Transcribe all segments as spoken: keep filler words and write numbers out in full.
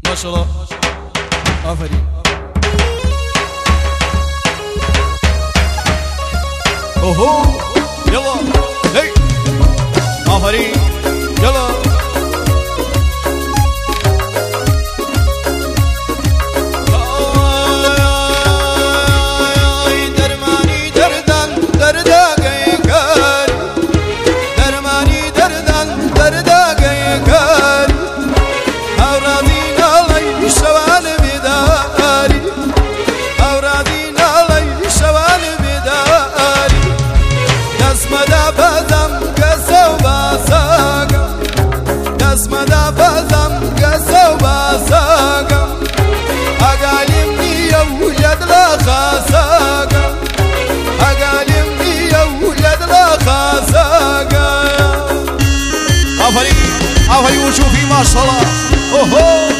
ما شاء الله آفرین اوهو يلا هي آفرین يلا آفرین وشوفي ما شاء الله اوهو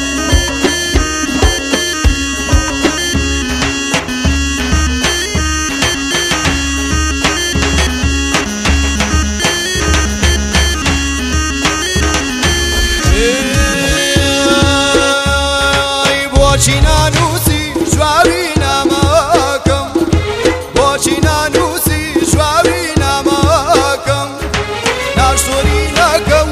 ای بوچی نانوسی جوابی نماکم بوچی نانوسی جوابی نماکم ناشتوری نکم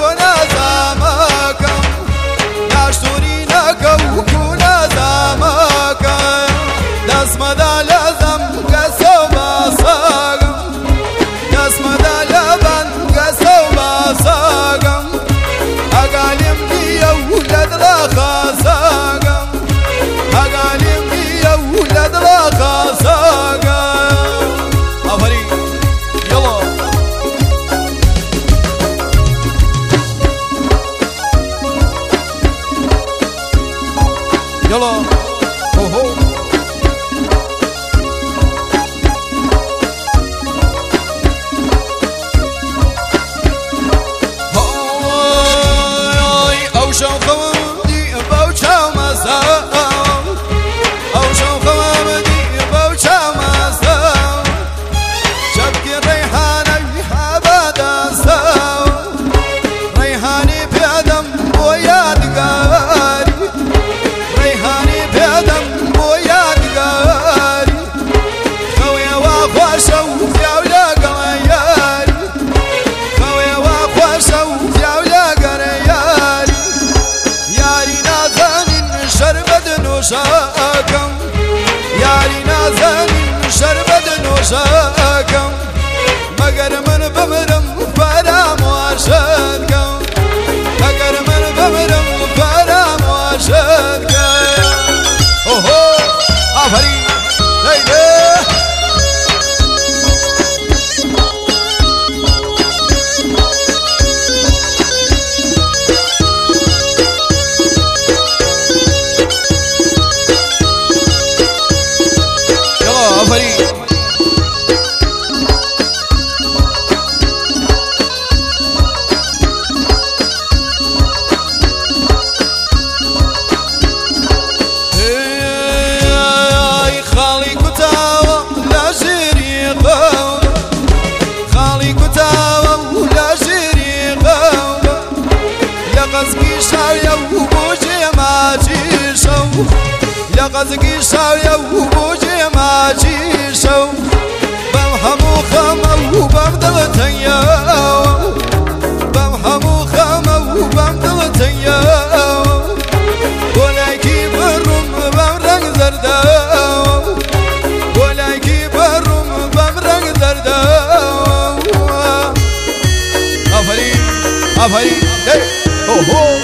يلا اوهو هاي او شوقي بوچا مسا او شوقي بوچا مسا شبكي ريحاني حبدا سا ريحاني بيدم ويادقاري ريحاني بيدم ويادقاري خويا واخوشو يا ولا قرياري خويا واخوشو يا ولا قرياري ياري نازنين شربت نوشاكم ياري نازنين شربت نوشاكم مگر من بمرم فرام واشدكم مگر من بمرم فرام واشدكم اوهو آفرین هی يلا آفرین لقزقي شاوية وبوجي ما جيشو بمحمو خمو وبمدلتيا بمحمو خمو وبمدلتيا ولايكي برم بمرق زردا ولايكي برم بمرق زردا آفرين آفرين اوهو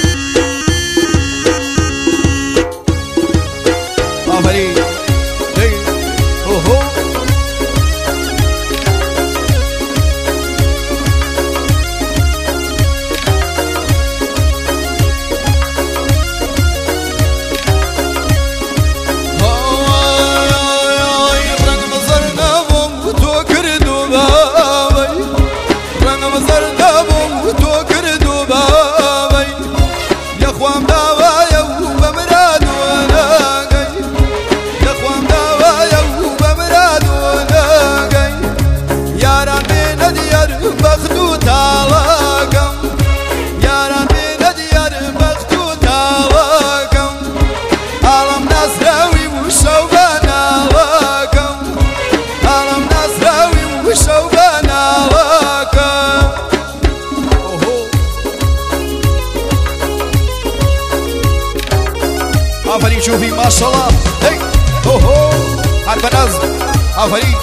آفرین شوفي ما شاء الله هي هو هو البنات عفريت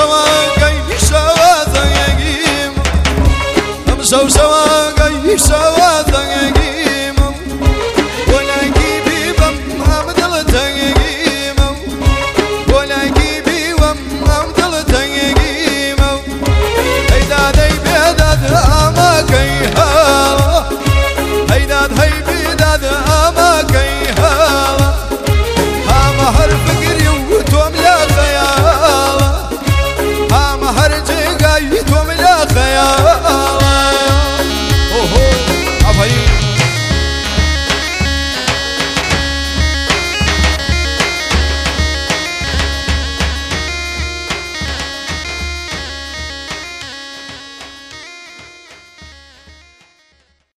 So so I got you so